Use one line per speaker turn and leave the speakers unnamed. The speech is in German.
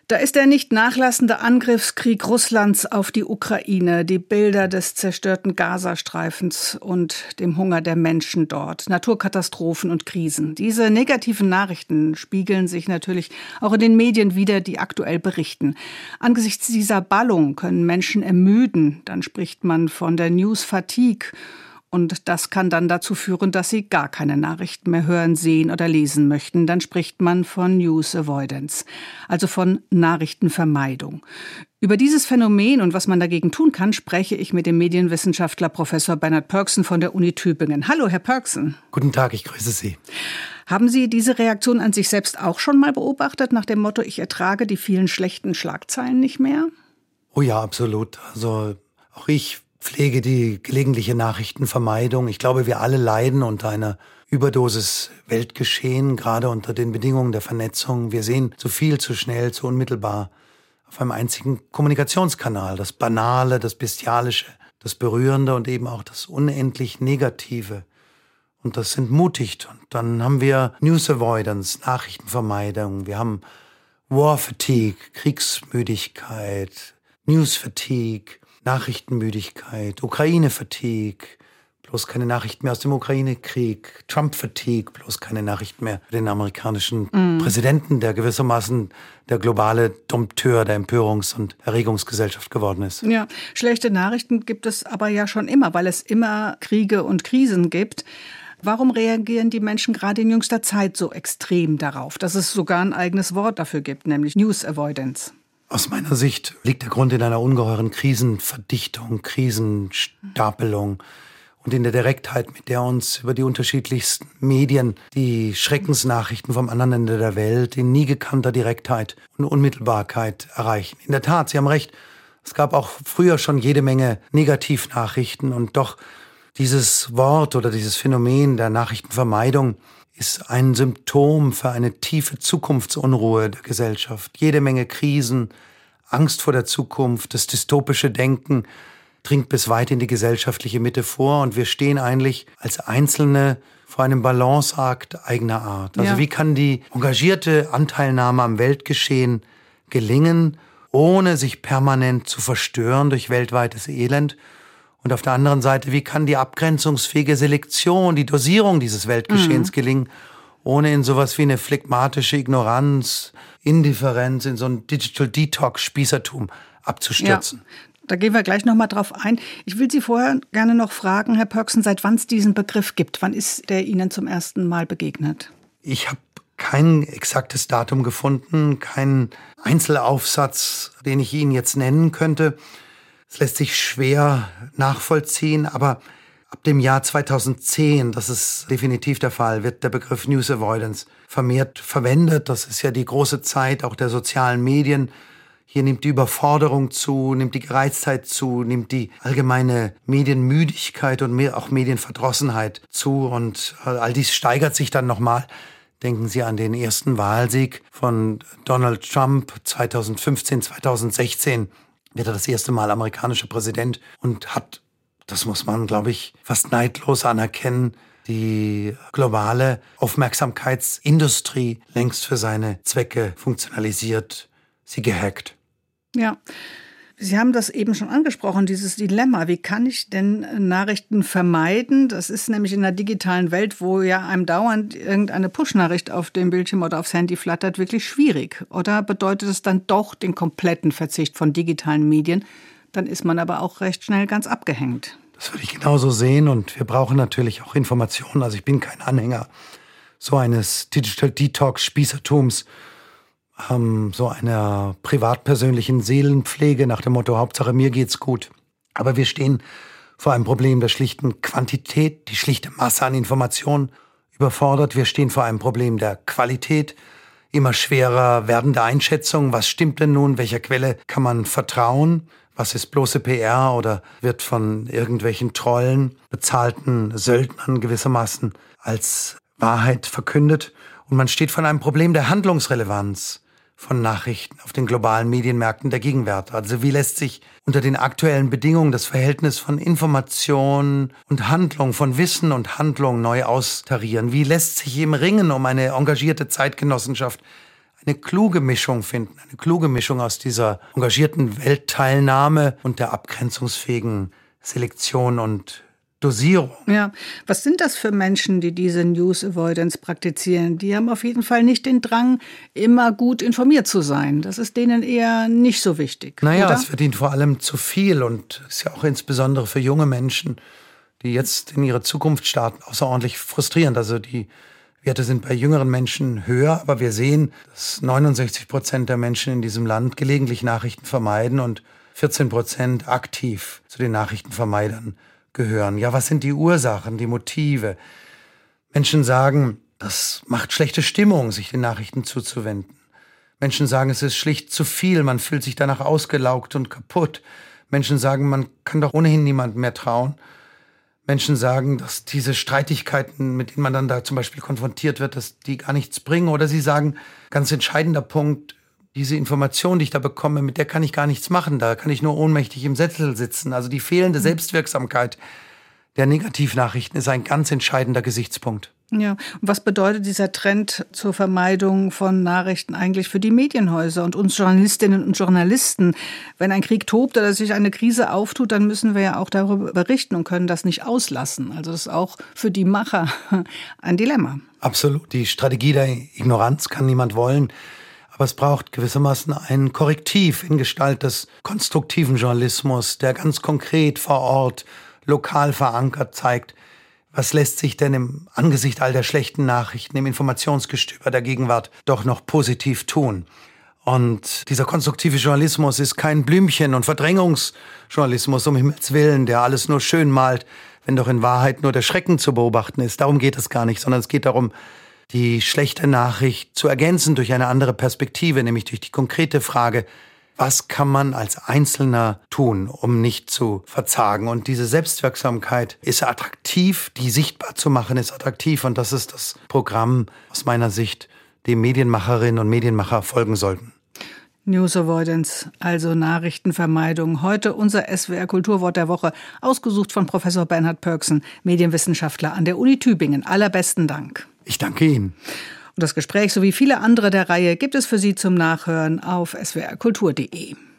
Da ist der nicht nachlassende Angriffskrieg Russlands auf die Ukraine, die Bilder des zerstörten Gazastreifens und dem Hunger der Menschen dort, Naturkatastrophen und Krisen. Diese negativen Nachrichten spiegeln sich natürlich auch in den Medien wider, die aktuell berichten. Angesichts dieser Ballung können Menschen ermüden. Dann spricht man von der News Fatigue. Und das kann dann dazu führen, dass sie gar keine Nachrichten mehr hören, sehen oder lesen möchten. Dann spricht man von News Avoidance, also von Nachrichtenvermeidung. Über dieses Phänomen und was man dagegen tun kann, spreche ich mit dem Medienwissenschaftler Professor Bernhard Pörksen von der Uni Tübingen. Hallo, Herr Pörksen.
Guten Tag, ich grüße Sie.
Haben Sie diese Reaktion an sich selbst auch schon mal beobachtet, nach dem Motto, ich ertrage die vielen schlechten Schlagzeilen nicht mehr?
Oh ja, absolut. Also auch ich pflege die gelegentliche Nachrichtenvermeidung. Ich glaube, wir alle leiden unter einer Überdosis Weltgeschehen, gerade unter den Bedingungen der Vernetzung. Wir sehen zu viel, zu schnell, zu unmittelbar auf einem einzigen Kommunikationskanal. Das Banale, das Bestialische, das Berührende und eben auch das unendlich Negative. Und das entmutigt. Und dann haben wir News Avoidance, Nachrichtenvermeidung. Wir haben War Fatigue, Kriegsmüdigkeit, News Fatigue, Nachrichtenmüdigkeit, Ukraine-Fatigue, bloß keine Nachrichten mehr aus dem Ukraine-Krieg, Trump-Fatigue, bloß keine Nachrichten mehr für den amerikanischen Präsidenten, der gewissermaßen der globale Dompteur der Empörungs- und Erregungsgesellschaft geworden ist.
Ja, schlechte Nachrichten gibt es aber ja schon immer, weil es immer Kriege und Krisen gibt. Warum reagieren die Menschen gerade in jüngster Zeit so extrem darauf, dass es sogar ein eigenes Wort dafür gibt, nämlich News Avoidance?
Aus meiner Sicht liegt der Grund in einer ungeheuren Krisenverdichtung, Krisenstapelung und in der Direktheit, mit der uns über die unterschiedlichsten Medien die Schreckensnachrichten vom anderen Ende der Welt in nie gekannter Direktheit und Unmittelbarkeit erreichen. In der Tat, Sie haben recht, es gab auch früher schon jede Menge Negativnachrichten und doch dieses Wort oder dieses Phänomen der Nachrichtenvermeidung ist ein Symptom für eine tiefe Zukunftsunruhe der Gesellschaft. Jede Menge Krisen, Angst vor der Zukunft, das dystopische Denken dringt bis weit in die gesellschaftliche Mitte vor und wir stehen eigentlich als Einzelne vor einem Balanceakt eigener Art. Also wie kann die engagierte Anteilnahme am Weltgeschehen gelingen, ohne sich permanent zu verstören durch weltweites Elend? Und auf der anderen Seite, wie kann die abgrenzungsfähige Selektion, die Dosierung dieses Weltgeschehens gelingen, ohne in sowas wie eine phlegmatische Ignoranz, Indifferenz, in so ein Digital Detox-Spießertum abzustürzen?
Ja, da gehen wir gleich noch mal drauf ein. Ich will Sie vorher gerne noch fragen, Herr Pörksen, seit wann es diesen Begriff gibt. Wann ist der Ihnen zum ersten Mal begegnet?
Ich habe kein exaktes Datum gefunden, keinen Einzelaufsatz, den ich Ihnen jetzt nennen könnte. Es lässt sich schwer nachvollziehen, aber ab dem Jahr 2010, das ist definitiv der Fall, wird der Begriff News Avoidance vermehrt verwendet. Das ist ja die große Zeit auch der sozialen Medien. Hier nimmt die Überforderung zu, nimmt die Gereiztheit zu, nimmt die allgemeine Medienmüdigkeit und auch Medienverdrossenheit zu. Und all dies steigert sich dann nochmal. Denken Sie an den ersten Wahlsieg von Donald Trump 2015, 2016. Wird er das erste Mal amerikanischer Präsident und hat, das muss man, glaube ich, fast neidlos anerkennen, die globale Aufmerksamkeitsindustrie längst für seine Zwecke funktionalisiert, sie gehackt.
Ja, Sie haben das eben schon angesprochen, dieses Dilemma. Wie kann ich denn Nachrichten vermeiden? Das ist nämlich in der digitalen Welt, wo ja einem dauernd irgendeine Push-Nachricht auf dem Bildschirm oder aufs Handy flattert, wirklich schwierig. Oder bedeutet es dann doch den kompletten Verzicht von digitalen Medien? Dann ist man aber auch recht schnell ganz abgehängt.
Das würde ich genauso sehen und wir brauchen natürlich auch Informationen. Also ich bin kein Anhänger so eines Digital Detox-Spießertums, so einer privatpersönlichen Seelenpflege nach dem Motto, Hauptsache mir geht's gut. Aber wir stehen vor einem Problem der schlichten Quantität, die schlichte Masse an Informationen überfordert. Wir stehen vor einem Problem der Qualität, immer schwerer werdende Einschätzung. Was stimmt denn nun? Welcher Quelle kann man vertrauen? Was ist bloße PR oder wird von irgendwelchen Trollen, bezahlten Söldnern gewissermaßen als Wahrheit verkündet? Und man steht vor einem Problem der Handlungsrelevanz von Nachrichten auf den globalen Medienmärkten der Gegenwart. Also wie lässt sich unter den aktuellen Bedingungen das Verhältnis von Information und Handlung, von Wissen und Handlung neu austarieren? Wie lässt sich im Ringen um eine engagierte Zeitgenossenschaft eine kluge Mischung finden, eine kluge Mischung aus dieser engagierten Weltteilnahme und der abgrenzungsfähigen Selektion und Dosierung.
Ja, was sind das für Menschen, die diese News Avoidance praktizieren? Die haben auf jeden Fall nicht den Drang, immer gut informiert zu sein. Das ist denen eher nicht so wichtig.
Naja,
oder?
es wird ihnen vor allem zu viel und ist ja auch insbesondere für junge Menschen, die jetzt in ihre Zukunft starten, außerordentlich frustrierend. Also die Werte sind bei jüngeren Menschen höher, aber wir sehen, dass 69% der Menschen in diesem Land gelegentlich Nachrichten vermeiden und 14% aktiv zu den Nachrichtenvermeidern gehören. Ja, was sind die Ursachen, die Motive? Menschen sagen, das macht schlechte Stimmung, sich den Nachrichten zuzuwenden. Menschen sagen, es ist schlicht zu viel, man fühlt sich danach ausgelaugt und kaputt. Menschen sagen, man kann doch ohnehin niemandem mehr trauen. Menschen sagen, dass diese Streitigkeiten, mit denen man dann da zum Beispiel konfrontiert wird, dass die gar nichts bringen. Oder sie sagen, ganz entscheidender Punkt, diese Information, die ich da bekomme, mit der kann ich gar nichts machen. Da kann ich nur ohnmächtig im Sessel sitzen. Also die fehlende Selbstwirksamkeit der Negativnachrichten ist ein ganz entscheidender Gesichtspunkt.
Ja, und was bedeutet dieser Trend zur Vermeidung von Nachrichten eigentlich für die Medienhäuser und uns Journalistinnen und Journalisten? Wenn ein Krieg tobt oder sich eine Krise auftut, dann müssen wir ja auch darüber berichten und können das nicht auslassen. Also das ist auch für die Macher ein Dilemma.
Absolut. Die Strategie der Ignoranz kann niemand wollen. Aber es braucht gewissermaßen ein Korrektiv in Gestalt des konstruktiven Journalismus, der ganz konkret vor Ort, lokal verankert zeigt, was lässt sich denn im Angesicht all der schlechten Nachrichten, im Informationsgestöber der Gegenwart doch noch positiv tun. Und dieser konstruktive Journalismus ist kein Blümchen- und Verdrängungsjournalismus, um Himmels Willen, der alles nur schön malt, wenn doch in Wahrheit nur der Schrecken zu beobachten ist. Darum geht es gar nicht, sondern es geht darum, die schlechte Nachricht zu ergänzen durch eine andere Perspektive, nämlich durch die konkrete Frage, was kann man als Einzelner tun, um nicht zu verzagen? Und diese Selbstwirksamkeit ist attraktiv, die sichtbar zu machen ist attraktiv. Und das ist das Programm aus meiner Sicht, dem Medienmacherinnen und Medienmacher folgen sollten.
News Avoidance, also Nachrichtenvermeidung. Heute unser SWR Kulturwort der Woche, ausgesucht von Professor Bernhard Pörksen, Medienwissenschaftler an der Uni Tübingen. Allerbesten Dank.
Ich danke Ihnen.
Und das Gespräch sowie viele andere der Reihe gibt es für Sie zum Nachhören auf swrkultur.de.